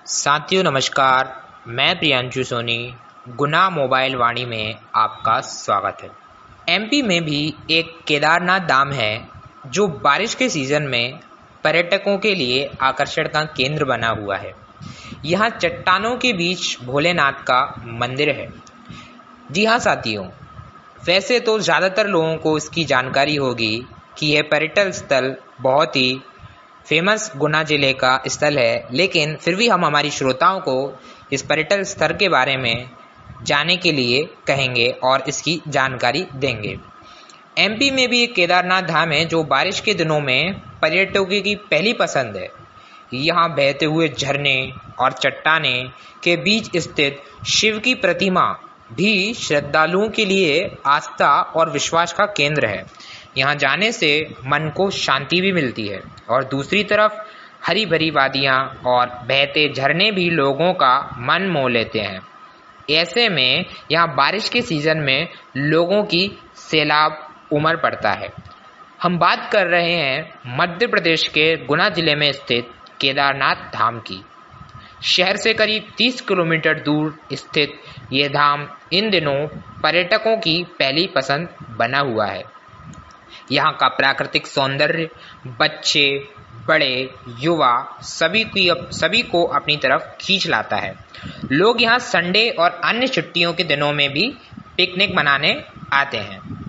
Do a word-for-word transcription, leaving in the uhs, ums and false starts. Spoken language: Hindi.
साथियों नमस्कार, मैं प्रियांशु सोनी गुना मोबाइल वाणी में आपका स्वागत है। एमपी में भी एक केदारनाथ धाम है जो बारिश के सीज़न में पर्यटकों के लिए आकर्षण का केंद्र बना हुआ है। यहाँ चट्टानों के बीच भोलेनाथ का मंदिर है। जी हाँ साथियों, वैसे तो ज़्यादातर लोगों को इसकी जानकारी होगी कि यह पर्यटन स्थल बहुत ही फेमस गुना जिले का स्थल है, लेकिन फिर भी हम हमारी श्रोताओं को इस पर्यटन स्थल के बारे में जानने के लिए कहेंगे और इसकी जानकारी देंगे। एमपी में भी एक केदारनाथ धाम है जो बारिश के दिनों में पर्यटकों की पहली पसंद है। यहाँ बहते हुए झरने और चट्टाने के बीच स्थित शिव की प्रतिमा भी श्रद्धालुओं के लिए आस्था और विश्वास का केंद्र है। यहाँ जाने से मन को शांति भी मिलती है और दूसरी तरफ हरी भरी वादियाँ और बहते झरने भी लोगों का मन मोह लेते हैं। ऐसे में यहाँ बारिश के सीज़न में लोगों की सैलाब उमड़ पड़ता है। हम बात कर रहे हैं मध्य प्रदेश के गुना जिले में स्थित केदारनाथ धाम की। शहर से करीब तीस किलोमीटर दूर स्थित ये धाम इन दिनों पर्यटकों की पहली पसंद बना हुआ है। यहाँ का प्राकृतिक सौंदर्य बच्चे बड़े युवा सभी की सभी को अपनी तरफ खींच लाता है। लोग यहाँ संडे और अन्य छुट्टियों के दिनों में भी पिकनिक मनाने आते हैं।